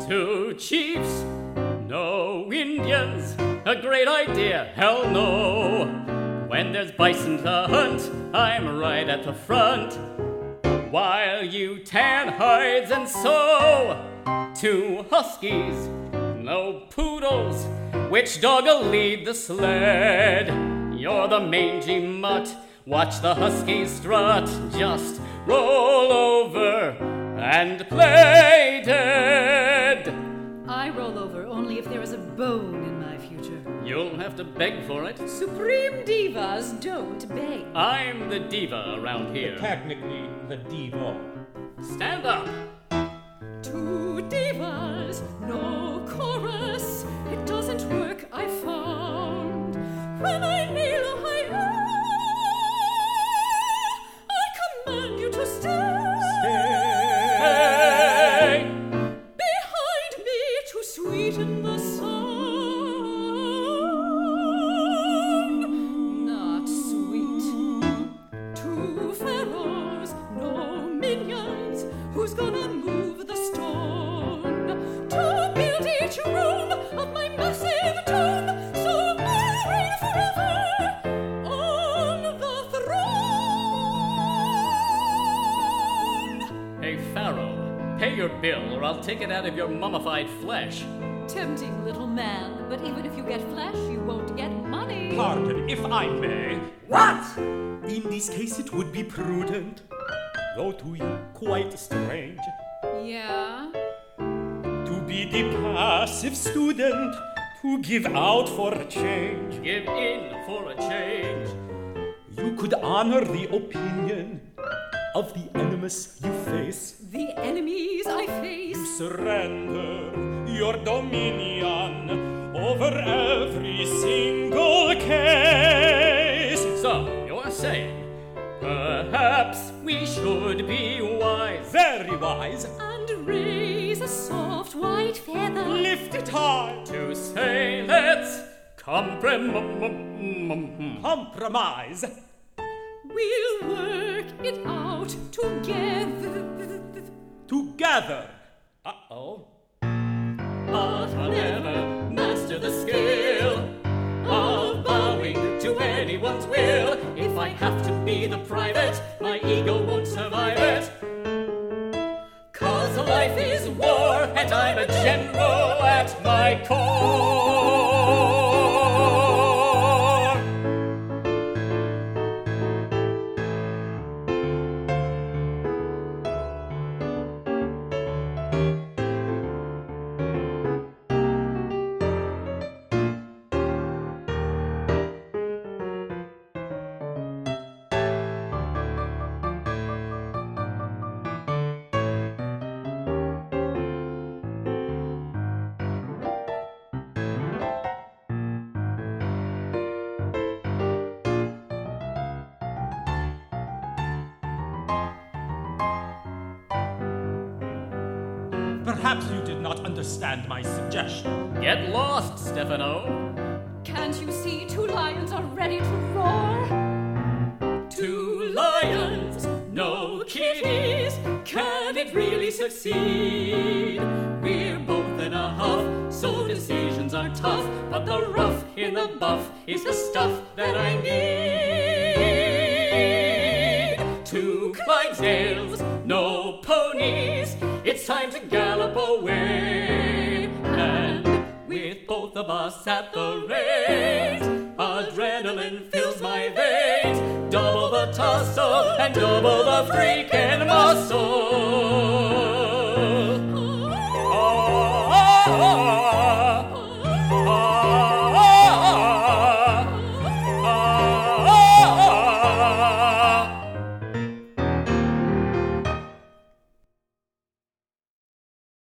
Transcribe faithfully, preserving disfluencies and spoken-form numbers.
Two chiefs, no Indians, a great idea, hell no. When there's bison to hunt, I'm right at the front. While you tan hides and sew. Two huskies, no poodles, which dog'll lead the sled? You're the mangy mutt, watch the huskies strut. Just roll over and play dead. I roll over only if there is a bone in my future. You'll have to beg for it. Supreme divas don't beg. I'm the diva around here. Technically, the diva. Stand up. Two divas, no chorus. It doesn't work, I found. When I kneel a high I command you to stay. Stay. Behind me to sweeten the song. Not sweet. Two pharaohs, no minions. Who's gonna move the stone? To build each room of my massive tomb, so I reign forever on the throne. Hey, Pharaoh, pay your bill or I'll take it out of your mummified flesh. Tempting little man, but even if you get flesh, you won't get money. Pardon, if I may. What? In this case, it would be prudent, though to you quite strange, Yeah? to be the passive student, to give out for a change. Give in for a change. You could honor the opinion of the enemies you face. The enemies I face. You surrender your dominion over every single case. So, you're saying, perhaps we should be wise. Very wise. And raise a soft white feather. Lift it high. To say, let's comprom- Compromise. We'll work it out together. Together. Uh-oh. But I'll never master the skill of bowing to anyone's will. If I have to be the private, my ego won't survive it. Cause life is war, and I'm a general at my core. Perhaps you did not understand my suggestion. Get lost, Stefano. Can't you see two lions are ready to roar? Two lions, no kitties. Can it really succeed? We're both in a huff, so decisions are tough. But the rough in the buff is the stuff that I need. Two Clydesdales, no ponies. It's time to gallop away. And with both of us at the reins, adrenaline fills my veins. Double the tussle and double the freaking muscle.